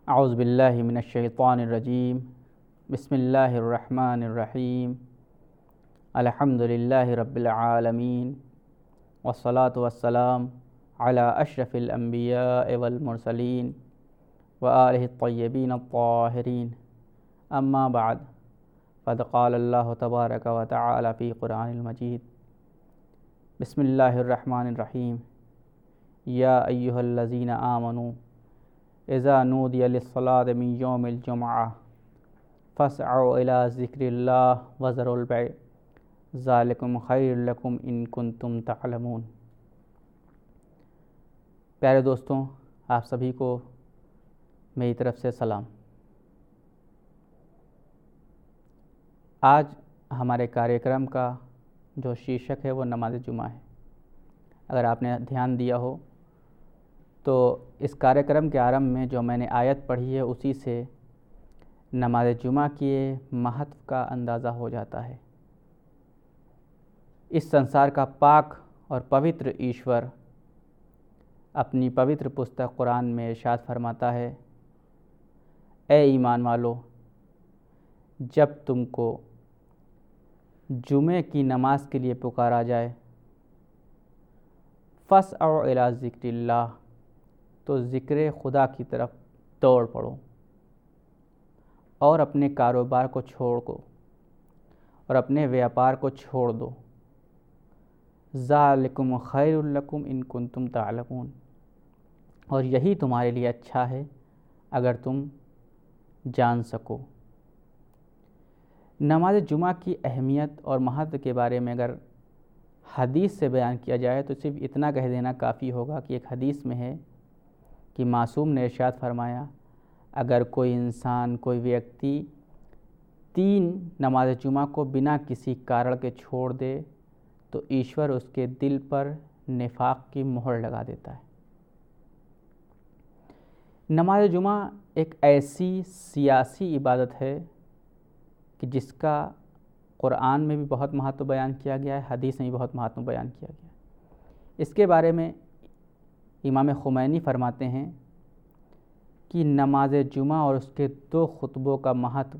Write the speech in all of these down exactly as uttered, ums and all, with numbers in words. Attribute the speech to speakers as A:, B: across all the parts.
A: औज़ु बिल्लाहि मिनश्शैतानिर्रजीम बिस्मिल्लाहिर्रहमानिर्रहीम अल्हम्दुलिल्लाहि रब्बिल आलमीन वस्सलातु वस्सलाम अला अशरफिल अंबिया वल मुरसलीन व आलिहि तय्यबीन अत्ताहिरीन अम्मा बाद फ़क़द क़ाल अल्लाहु तबारक व तआला फ़ी क़ुरआनिल मजीद बिस्मिल्लाहिर्रहमानिर्रहीम या अय्युहल्लज़ीना आमनू इज़ा नूदिया लिस्सलाति मिन यौमिल जुमअह फ़स्अऊ इला ज़िक्रिल्लाह व ज़रुल बैअ ज़ालिकुम खैरुल लकुम इन कुंतुम तअलमून। प्यारे दोस्तों, आप सभी को मेरी तरफ़ से सलाम। आज हमारे कार्यक्रम का जो शीर्षक है वो नमाज़ जुमा है। अगर आपने ध्यान दिया हो तो इस कार्यक्रम के आरंभ में जो मैंने आयत पढ़ी है उसी से नमाज़ जुमा के महत्व का अंदाज़ा हो जाता है। इस संसार का पाक और पवित्र ईश्वर अपनी पवित्र पुस्तक कुरान में इरशाद फरमाता है, ए ईमान वालो, जब तुमको जुमे की नमाज के लिए पुकारा जाए, फ़स्अऊ इला ज़िक्रिल्लाह, तो ज़िक्र खुदा की तरफ दौड़ पड़ो और अपने कारोबार को छोड़ दो और अपने व्यापार को छोड़ दो। ज़ालिकुम खैरुल लकुम इन कुंतुम तअलमून, और यही तुम्हारे लिए अच्छा है अगर तुम जान सको। नमाज जुमा की अहमियत और महत्व के बारे में अगर हदीस से बयान किया जाए तो सिर्फ इतना कह देना काफ़ी होगा कि एक हदीस में है कि मासूम ने इरशाद फरमाया, अगर कोई इंसान, कोई व्यक्ति तीन नमाज जुमा को बिना किसी कारण के छोड़ दे तो ईश्वर उसके दिल पर निफाक की मोहर लगा देता है। नमाज जुमा एक ऐसी सियासी इबादत है कि जिसका कुरान में भी बहुत महत्व बयान किया गया है, हदीस में भी बहुत महत्व बयान किया गया है। इसके बारे में इमाम खुमैनी फरमाते हैं कि नमाज जुमा और उसके दो खुतबों का महत्व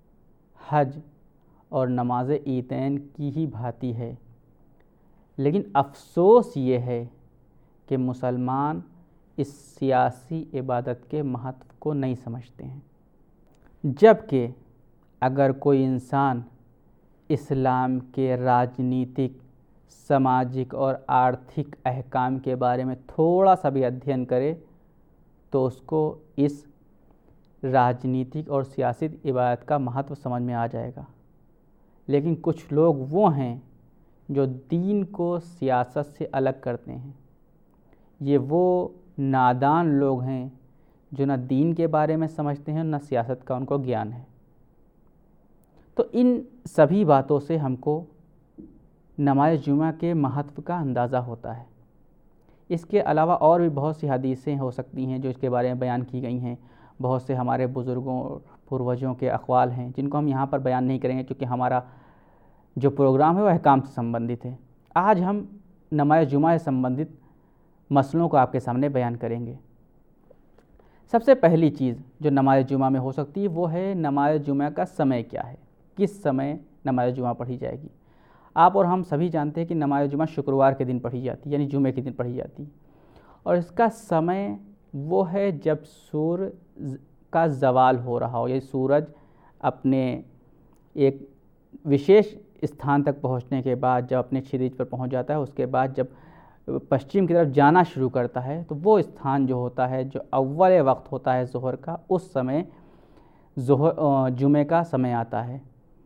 A: हज और नमाज ईदैन की ही भांति है, लेकिन अफसोस ये है कि मुसलमान इस सियासी इबादत के महत्व को नहीं समझते हैं। जबकि अगर कोई इंसान इस्लाम के राजनीतिक, सामाजिक और आर्थिक अहकाम के बारे में थोड़ा सा भी अध्ययन करे तो उसको इस राजनीतिक और सियासी इबादत का महत्व समझ में आ जाएगा। लेकिन कुछ लोग वो हैं जो दीन को सियासत से अलग करते हैं। ये वो नादान लोग हैं जो न दीन के बारे में समझते हैं न सियासत का उनको ज्ञान है। तो इन सभी बातों से हमको नमाज जुमा के महत्व का अंदाज़ा होता है। इसके अलावा और भी बहुत सी हदीसें हो सकती हैं जो इसके बारे में बयान की गई हैं। बहुत से हमारे बुज़ुर्गों, पूर्वजों के अक़वाल हैं जिनको हम यहाँ पर बयान नहीं करेंगे क्योंकि हमारा जो प्रोग्राम है वह अहकाम से संबंधित है। आज हम नमाज जुमा से संबंधित मसलों को आपके सामने बयान करेंगे। सबसे पहली चीज़ जो नमाज जुमा में हो सकती है वो है नमाज जुमा का समय क्या है, किस समय नमाज जुमा पढ़ी जाएगी। आप और हम सभी जानते हैं कि नमाज जुमा शुक्रवार के दिन पढ़ी जाती है, यानी जुमे के दिन पढ़ी जाती है, और इसका समय वो है जब सूर्य का ज़वाल हो रहा हो, यानी सूरज अपने एक विशेष स्थान तक पहुंचने के बाद जब अपने क्षितिज पर पहुंच जाता है, उसके बाद जब पश्चिम की तरफ जाना शुरू करता है तो वो स्थान जो होता है, जो अव्वल वक्त होता है ज़ोहर का, उस समय ज़ोहर जुमे का समय आता है।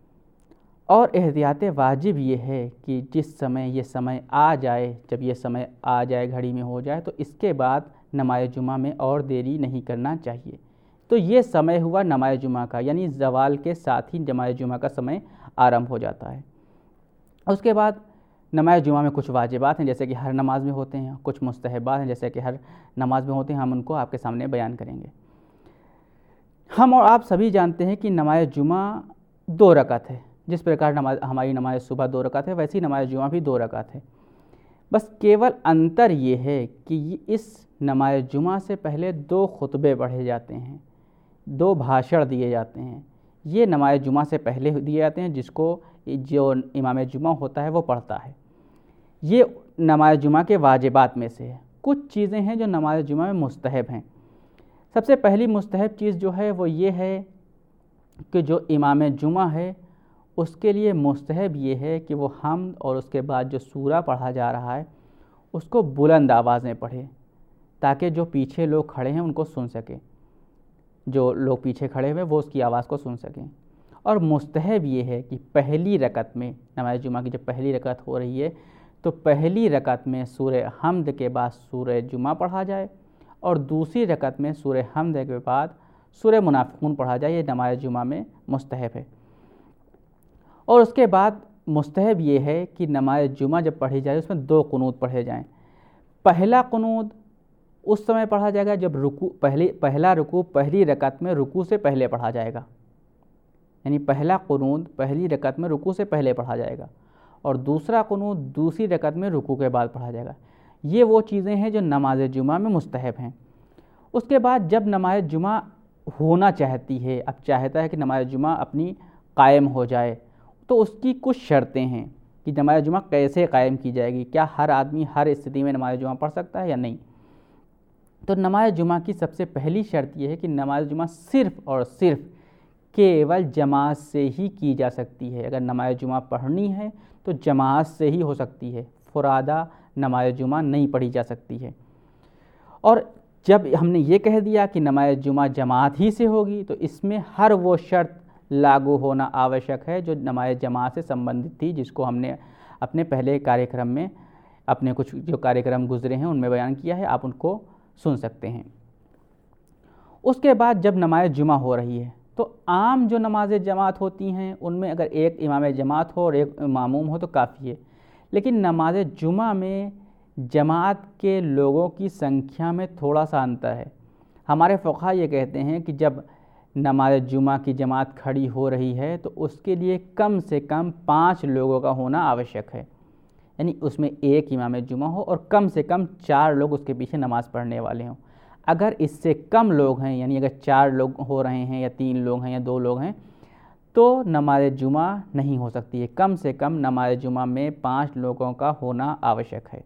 A: और एहतियात वाजिब ये है कि जिस समय ये समय आ जाए, जब ये समय आ जाए, घड़ी में हो जाए, तो इसके बाद नमाज जुमा में और देरी नहीं करना चाहिए। तो ये समय हुआ नमाज जुमा का, यानी ज़वाल के साथ ही नमाज जुमा का समय आरंभ हो जाता है। उसके बाद नमाज जुमा में कुछ वाजिबात हैं जैसे कि हर नमाज में होते हैं, कुछ मुस्तहबात हैं जैसे कि हर नमाज में होते हैं, हम उनको आपके सामने बयान करेंगे। हम और आप सभी जानते हैं कि नमाज जुमा दो रकात है। जिस प्रकार नमाज हमारी नमाज सुबह दो रकात है, वैसी नमाज जुमा भी दो रकात है। बस केवल अंतर ये है कि इस नमाज जुमा से पहले दो खुतबे पढ़े जाते हैं, दो भाषण दिए जाते हैं, ये नमाज जुमा से पहले दिए जाते हैं, जिसको जो इमाम जुमा होता है वो पढ़ता है। ये नमाज जुमा के वाजिबात में से है। कुछ चीज़ें हैं जो नमाज जुमा में मुस्तहब हैं। सबसे पहली मुस्तहब चीज़ जो है वो ये है कि जो इमाम जुमा है उसके लिए मुस्तहब ये है कि वो हम्द और उसके बाद जो सूरा पढ़ा जा रहा है उसको बुलंद आवाज़ में पढ़े, ताकि जो पीछे लोग खड़े हैं उनको सुन सकें, जो लोग पीछे खड़े हुए वो उसकी आवाज़ को सुन सकें। और मुस्तहब ये है कि पहली रकत में, नमाज जुमा की जब पहली रकत हो रही है तो पहली रकत में सूरह हम्द के बाद सूरह जुमा पढ़ा जाए और दूसरी रकत में सूरह हम्द के बाद सूरह मुनाफिकून पढ़ा जाए। ये नमाज जुमा में मुस्तहब है। और उसके बाद मुस्तहब ये है कि नमाज जुमा जब पढ़ी जाए उसमें दो कुनूत पढ़े जाएं। पहला कुनूत उस समय पढ़ा जाएगा जब रुकू पहले पहला रुकू पहली रकत में रुकू से पहले पढ़ा जाएगा, यानी पहला कुनूत पहली रकत में रुकू से पहले पढ़ा जाएगा और दूसरा कुनूत दूसरी रकत में रुकू के बाद पढ़ा जाएगा। ये वो चीज़ें हैं जो नमाज जुमा में मुस्तहब हैं। उसके बाद जब नमाज जुमा होना चाहती है, अब चाहता है कि नमाज जुमा अपनी कायम हो जाए, तो उसकी कुछ शर्तें हैं कि नमाज जुमा कैसे कायम की जाएगी, क्या हर आदमी हर स्थिति में नमाज जुमा पढ़ सकता है या नहीं। तो नमाज जुमा की सबसे पहली शर्त यह है कि नमाज जुमा सिर्फ़ और सिर्फ केवल जमात से ही की जा सकती है। अगर नमाज जुमा पढ़नी है तो जमात से ही हो सकती है, फुरादा नमाज जुमा नहीं पढ़ी जा सकती है। और जब हमने ये कह दिया कि नमाज जुमा जमात ही से होगी तो इसमें हर वो शर्त लागू होना आवश्यक है जो नमाज जमात से संबंधित थी, जिसको हमने अपने पहले कार्यक्रम में, अपने कुछ जो कार्यक्रम गुजरे हैं उनमें बयान किया है, आप उनको सुन सकते हैं। उसके बाद जब नमाज जुमा हो रही है तो आम जो नमाज जमात होती हैं उनमें अगर एक इमाम जमात हो और एक मामूम हो तो काफ़ी है, लेकिन नमाज जुमा में जमात के लोगों की संख्या में थोड़ा सा अंतर है। हमारे फ़ुक़हा ये कहते हैं कि जब नमाज जुमा की जमात खड़ी हो रही है तो उसके लिए कम से कम पाँच लोगों का होना आवश्यक है, यानी उसमें एक इमाम जुमा हो और कम से कम चार लोग उसके पीछे नमाज़ पढ़ने वाले हों। अगर इससे कम लोग हैं, यानी अगर चार लोग हो रहे हैं या तीन लोग हैं या दो लोग हैं, तो नमाज जुमा नहीं हो सकती है। कम से कम नमाज जुमा में पाँच लोगों का होना आवश्यक है।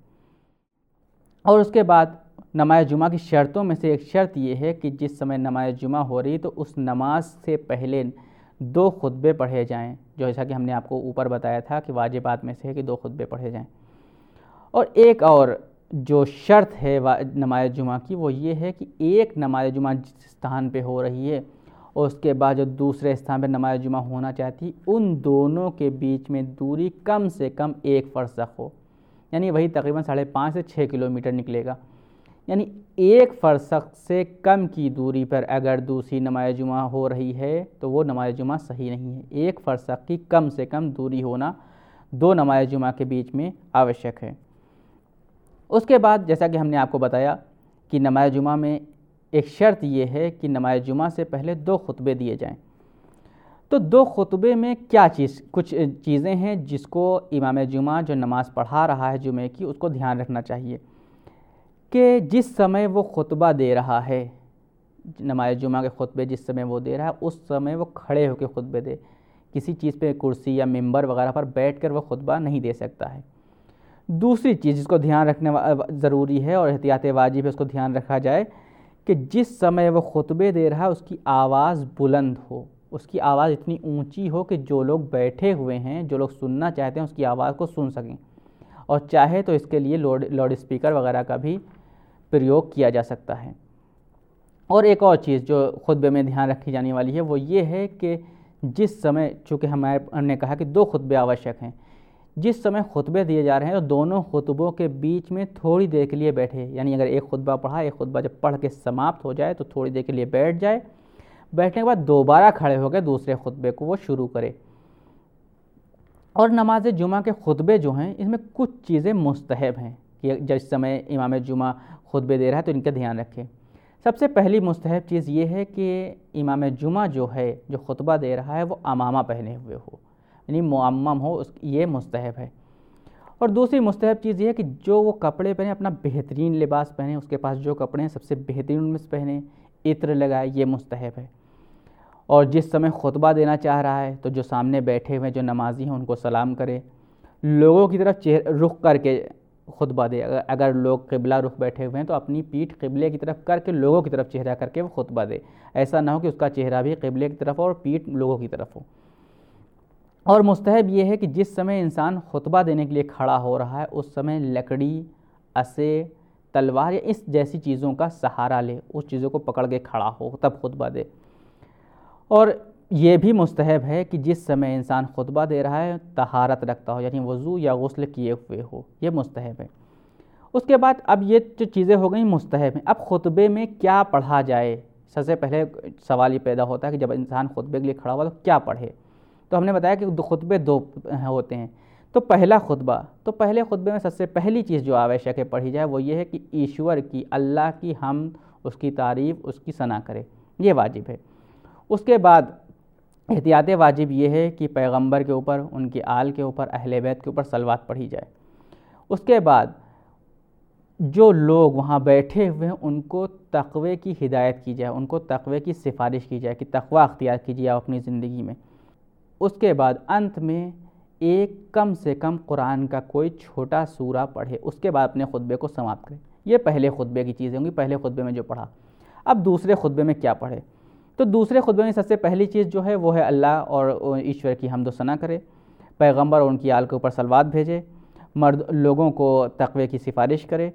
A: और उसके बाद नमाज जुमा की शर्तों में से एक शर्त यह है कि जिस समय नमाज जुमा हो रही तो उस नमाज से पहले दो खुतबे पढ़े जाएं, जो जैसा कि हमने आपको ऊपर बताया था कि वाजिबात में से है कि दो खुतबे पढ़े जाएं। और एक और जो शर्त है नमाज जुमा की वो ये है कि एक नमाज जुमा जिस स्थान पे हो रही है और उसके बाद जो दूसरे स्थान पे नमाज जुमा होना चाहती, उन दोनों के बीच में दूरी कम से कम एक फरसख हो, यानी वही तकरीबन साढ़े पाँच से छः किलोमीटर निकलेगा। यानी एक फरसख से कम की दूरी पर अगर दूसरी नमाज जुमा हो रही है तो वो नमाज जुमा सही नहीं है। एक फरसख की कम से कम दूरी होना दो नमाज जुमा के बीच में आवश्यक है। उसके बाद जैसा कि हमने आपको बताया कि नमाज जुमा में एक शर्त ये है कि नमाज जुमा से पहले दो खुतबे दिए जाएं। तो दो खुतबे में क्या चीज़ कुछ चीज़ें हैं जिसको इमाम जुमा जो नमाज़ पढ़ा रहा है जुमे की उसको ध्यान रखना चाहिए कि जिस समय वो खुतबा दे रहा है, नमाज जुमा के खुतबे जिस समय वो दे रहा है उस समय वो खड़े होकर खुतबे दे, किसी चीज़ पे कुर्सी या मिंबर वगैरह पर बैठकर वो खुतबा नहीं दे सकता है। दूसरी चीज़ जिसको ध्यान रखने ज़रूरी है और एहतियात वाजिब है उसको ध्यान रखा जाए कि जिस समय वो खुतबे दे रहा है उसकी आवाज़ बुलंद हो, उसकी आवाज़ इतनी ऊंची हो कि जो लोग बैठे हुए हैं, जो लोग सुनना चाहते हैं उसकी आवाज़ को सुन सकें, और चाहे तो इसके लिए लाउड लाउड स्पीकर वगैरह का भी प्रयोग किया जा सकता है। और एक और चीज़ जो खुतबे में ध्यान रखी जाने वाली है वो ये है कि जिस समय, चूँकि हमारे हमने कहा कि दो खुतबे आवश्यक हैं, जिस समय खुतबे दिए जा रहे हैं तो दोनों खुतबों के बीच में थोड़ी देर के लिए बैठे, यानी अगर एक खुतबा पढ़ा, एक खुतबा जब पढ़ के समाप्त हो जाए तो थोड़ी देर के लिए बैठ जाए, बैठने के बाद दोबारा खड़े होकर दूसरे खुतबे को वो शुरू करे। और नमाज जुमा के खुतबे जो हैं इसमें कुछ चीज़ें मुस्तहब हैं कि जिस समय इमाम जुमा खुतबे दे रहा है तो इनका ध्यान रखें। सबसे पहली मुस्तहब चीज़ ये है कि इमाम जुमा जो है, जो खुतबा दे रहा है वो अमामा पहने हुए हो, यानी मुअम्मम हो, उस ये मुस्तहब है। और दूसरी मुस्तहब चीज़ ये है कि जो वो कपड़े पहने अपना बेहतरीन लिबास पहने, उसके पास जो कपड़े हैं सबसे बेहतरीन उनमें से पहने, इत्र लगाए, ये मुस्तहब है। और जिस समय खुतबा देना चाह रहा है तो जो सामने बैठे हुए जो नमाजी हैं उनको सलाम करे, लोगों की तरफ चेहरा रुख करके खुतबा दे। अगर अगर लोग क़िबला रुख बैठे हुए हैं तो अपनी पीठ क़िबले की तरफ करके लोगों की तरफ चेहरा करके वो खुतबा दे। ऐसा ना हो कि उसका चेहरा भी क़िबले की तरफ हो और पीठ लोगों की तरफ हो। और मुस्तहब ये है कि जिस समय इंसान खुतबा देने के लिए खड़ा हो रहा है उस समय लकड़ी, असे, तलवार या इस जैसी चीज़ों का सहारा ले, उस चीज़ों को पकड़ के खड़ा हो तब खुतबा दे। और ये भी मुस्तहब है कि जिस समय इंसान खुतबा दे रहा है तहारत रखता हो, यानी वज़ू या गुस्ल किए हुए हो, ये मुस्तहब है। उसके बाद अब ये जो चीज़ें हो गई मुस्तहब हैं, अब खुतबे में क्या पढ़ा जाए। सबसे पहले सवाल ये पैदा होता है कि जब इंसान खुतबे के लिए खड़ा हुआ तो क्या पढ़े। तो हमने बताया कि दो खुतबे दो होते हैं। तो पहला खुतबा, तो पहले खुतबे में सबसे पहली चीज़ जो आवश्यक है पढ़ी जाए वो ये है कि ईश्वर की, अल्लाह की हम्द, उसकी तारीफ़, उसकी सना करे, ये वाजिब है। उसके बाद एहतियात वाजिब ये है कि पैगंबर के ऊपर, उनके आल के ऊपर, अहले बैत के ऊपर सलवात पढ़ी जाए। उसके बाद जो लोग वहाँ बैठे हुए हैं उनको तक़वे की हिदायत की जाए, उनको तक़वे की सिफारिश की जाए कि तक़वा अख्तियार कीजिए आप अपनी ज़िंदगी में। उसके बाद अंत में एक कम से कम कुरान का कोई छोटा सूरा पढ़े, उसके बाद अपने खुतबे को समाप्त करें। ये पहले खुतबे की चीज़ें होंगी, पहले खुतबे में जो पढ़ा। अब दूसरे खुतबे में क्या पढ़े, तो दूसरे खुतबे में सबसे पहली चीज़ जो है वो है अल्लाह और ईश्वर की हम्द व सना करे, पैगंबर और उनकी आल के ऊपर सलवात भेजे, मर्द लोगों को तक़वे की सिफारिश करे,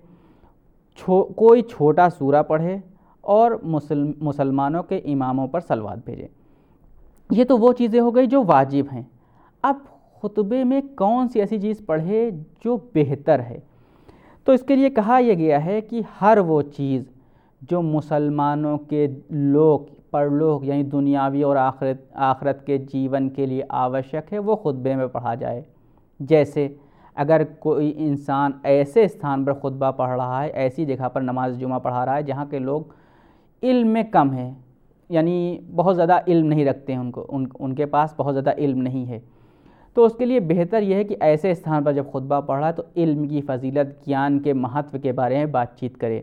A: छो कोई छोटा सूरा पढ़े और मुसल मुसलमानों के इमामों पर सलवात भेजे। ये तो वो चीज़ें हो गई जो वाजिब हैं। अब खुतबे में कौन सी ऐसी चीज़ पढ़े जो बेहतर है, तो इसके लिए कहा यह गया है कि हर वो चीज़ जो मुसलमानों के लोग परलोक यानी दुनियावी और आखिरत आखिरत के जीवन के लिए आवश्यक है वो खुतबे में पढ़ा जाए। जैसे अगर कोई इंसान ऐसे स्थान पर खुतबा पढ़ रहा है, ऐसी जगह पर नमाज जुमा पढ़ा रहा है जहाँ के लोग इल्म में कम है, यानी बहुत ज़्यादा इल्म नहीं रखते हैं, उनको उन उनके पास बहुत ज़्यादा इल्म नहीं है, तो उसके लिए बेहतर यह है कि ऐसे स्थान पर जब खुतबा पढ़ रहा है तो इल्म की फ़जीलत, ज्ञान के महत्व के बारे में बातचीत करे।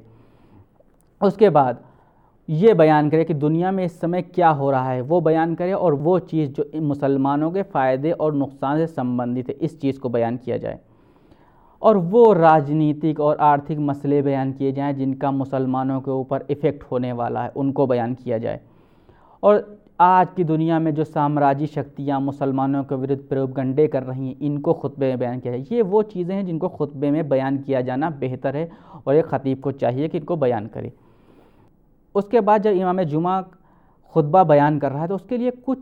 A: उसके बाद ये बयान करे कि दुनिया में इस समय क्या हो रहा है, वो बयान करे, और वो चीज़ जो मुसलमानों के फ़ायदे और नुकसान से संबंधित है इस चीज़ को बयान किया जाए। और वो राजनीतिक और आर्थिक मसले बयान किए जाएं जिनका मुसलमानों के ऊपर इफ़ेक्ट होने वाला है, उनको बयान किया जाए। और आज की दुनिया में जो साम्राज्य शक्तियाँ मुसलमानों के विरुद्ध प्रोपगंडे कर रही हैं इनको खुतबे में बयान किया जाए। ये वो चीज़ें हैं जिनको खुतबे में बयान किया जाना बेहतर है और एक ख़तीब को चाहिए कि इनको बयान करे। उसके बाद जब इमाम जुमा खुतबा बयान कर रहा है तो उसके लिए कुछ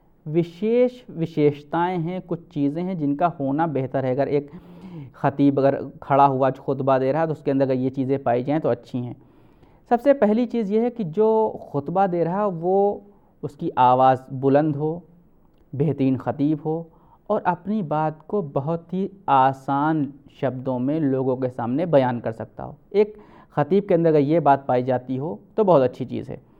A: विशेष विशेषताएं हैं, कुछ चीज़ें हैं जिनका होना बेहतर है। अगर एक ख़तीब अगर खड़ा हुआ खुतबा दे रहा है तो उसके अंदर अगर ये चीज़ें पाई जाएँ तो अच्छी हैं। सबसे पहली चीज़ ये है कि जो खुतबा दे रहा है वो उसकी आवाज़ बुलंद हो, बेहतरीन ख़तीब हो और अपनी बात को बहुत ही आसान शब्दों में लोगों के सामने बयान कर सकता हो। एक ख़तीब के अंदर अगर ये बात पाई जाती हो तो बहुत अच्छी चीज़ है।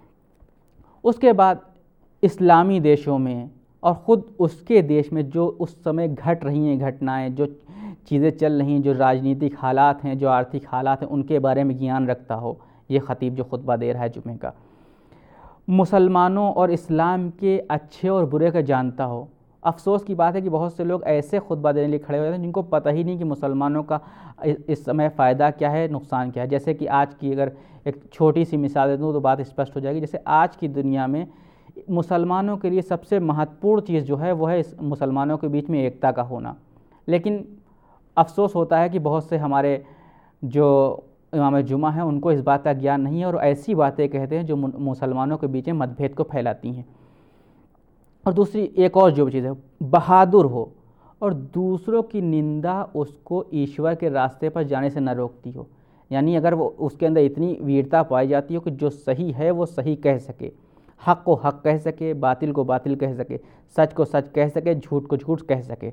A: उसके बाद इस्लामी देशों में और ख़ुद उसके देश में जो उस समय घट रही हैं घटनाएं, जो चीज़ें चल रही हैं, जो राजनीतिक हालात हैं, जो आर्थिक हालात हैं, उनके बारे में ज्ञान रखता हो ये ख़तीब जो खुतबा दे रहा है जुमे का। मुसलमानों और इस्लाम के अच्छे और बुरे का जानता हो। अफसोस की बात है कि बहुत से लोग ऐसे खुतबा देने के लिए खड़े हो जाते हैं जिनको पता ही नहीं कि मुसलमानों का इस समय फ़ायदा क्या है, नुकसान क्या है। जैसे कि आज की अगर एक छोटी सी मिसाल दे दूँ तो बात स्पष्ट हो जाएगी। जैसे आज की दुनिया में मुसलमानों के लिए सबसे महत्वपूर्ण चीज़ जो है वो है इस मुसलमानों के बीच में एकता का होना, लेकिन अफसोस होता है कि बहुत से हमारे जो इमाम जुमा हैं उनको इस बात का ज्ञान नहीं है और ऐसी बातें कहते हैं जो मुसलमानों के बीच में मतभेद को फैलाती हैं। और दूसरी एक और जो चीज़ है, बहादुर हो और दूसरों की निंदा उसको ईश्वर के रास्ते पर जाने से न रोकती हो। यानी अगर वो उसके अंदर इतनी वीरता पाई जाती हो कि जो सही है वो सही कह सके, हक़ को हक़ कह सके, बातिल को बातिल कह सके, सच को सच कह सके, झूठ को झूठ कह सके।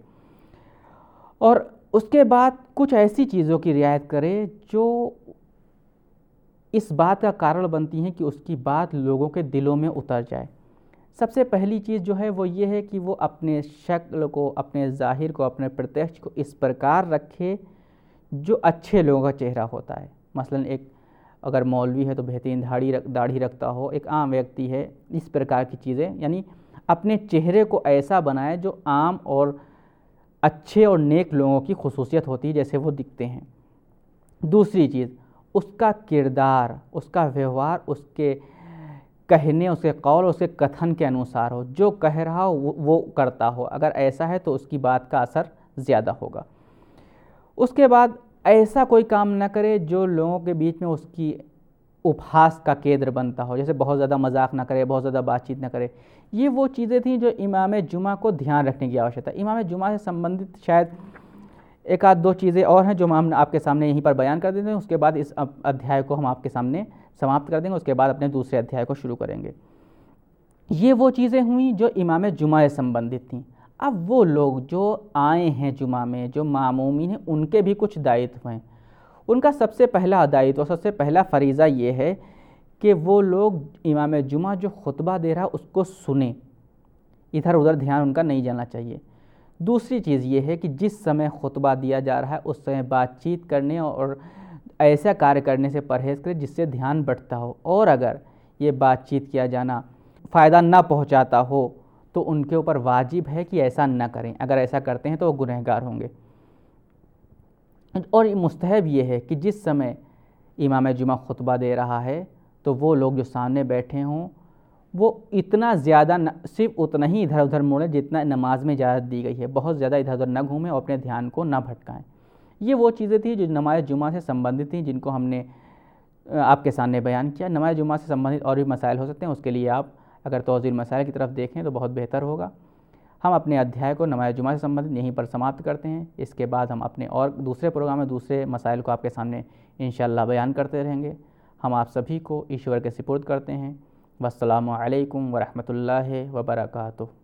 A: और उसके बाद कुछ ऐसी चीज़ों की रियायत करे जो इस बात का कारण बनती हैं कि उसकी बात लोगों के दिलों में उतर जाए। सबसे पहली चीज़ जो है वो ये है कि वो अपने शक्ल को, अपने ज़ाहिर को, अपने प्रत्यक्ष को इस प्रकार रखे जो अच्छे लोगों का चेहरा होता है। मसलन एक अगर मौलवी है तो बेहतरीन दाढ़ी रख दाढ़ी रखता हो, एक आम व्यक्ति है, इस प्रकार की चीज़ें, यानी अपने चेहरे को ऐसा बनाए जो आम और अच्छे और नेक लोगों की खुसूसियत होती है, जैसे वो दिखते हैं। दूसरी चीज़, उसका किरदार, उसका व्यवहार उसके कहने, उसके कौल, उसके कथन के अनुसार हो, जो कह रहा हो वो, वो करता हो। अगर ऐसा है तो उसकी बात का असर ज़्यादा होगा। उसके बाद ऐसा कोई काम ना करे जो लोगों के बीच में उसकी उपहास का केंद्र बनता हो, जैसे बहुत ज़्यादा मजाक ना करे, बहुत ज़्यादा बातचीत ना करे। ये वो चीज़ें थीं जो इमाम जुमा को ध्यान रखने की आवश्यकता है। इमाम जुमा से संबंधित शायद एक आध दो चीज़ें और हैं जो हम आपके सामने यहीं पर बयान कर देते हैं, उसके बाद इस अध्याय को हम आपके सामने समाप्त कर देंगे, उसके बाद अपने दूसरे अध्याय को शुरू करेंगे। ये वो चीज़ें हुई जो इमाम जुमा से संबंधित थीं। अब वो लोग जो आए हैं जुमा में, जो मामूमीन हैं, उनके भी कुछ दायित्व हैं। उनका सबसे पहला दायित्व और सबसे पहला फरीज़ा ये है कि वो लोग इमाम जुमा जो खुतबा दे रहा है उसको सुने, इधर उधर ध्यान उनका नहीं जाना चाहिए। दूसरी चीज़ ये है कि जिस समय खुतबा दिया जा रहा है उस समय बातचीत करने और ऐसा कार्य करने से परहेज़ करें जिससे ध्यान बढ़ता हो, और अगर ये बातचीत किया जाना फ़ायदा ना पहुंचाता हो तो उनके ऊपर वाजिब है कि ऐसा न करें। अगर ऐसा करते हैं तो वो गुनहगार होंगे। और मुस्तहब ये है कि जिस समय इमाम जुमा खुतबा दे रहा है तो वो लोग जो सामने बैठे हों वो इतना ज़्यादा न, सिर्फ उतना ही इधर उधर मुड़ें जितना नमाज में इजाज़त दी गई है। बहुत ज़्यादा इधर उधर न घूमें और अपने ध्यान को न भटकाएं। ये वो चीज़ें थी जो नमाज जुमा से संबंधित थी, जिनको हमने आपके सामने बयान किया। नमाज जुमा से संबंधित और भी मसाइल हो सकते हैं, उसके लिए आप अगर तौज़ील मसाइल की तरफ देखें तो बहुत बेहतर होगा। हम अपने अध्याय को नमाज जुमा से संबंधित यहीं पर समाप्त करते हैं। इसके बाद हम अपने और दूसरे प्रोग्राम में दूसरे मसाइल को आपके सामने इंशाअल्लाह बयान करते रहेंगे। हम आप सभी को ईश्वर के सुपुर्द करते हैं। वस्सलामु अलैकुम वरहमतुल्लाहि वबरकातुहू।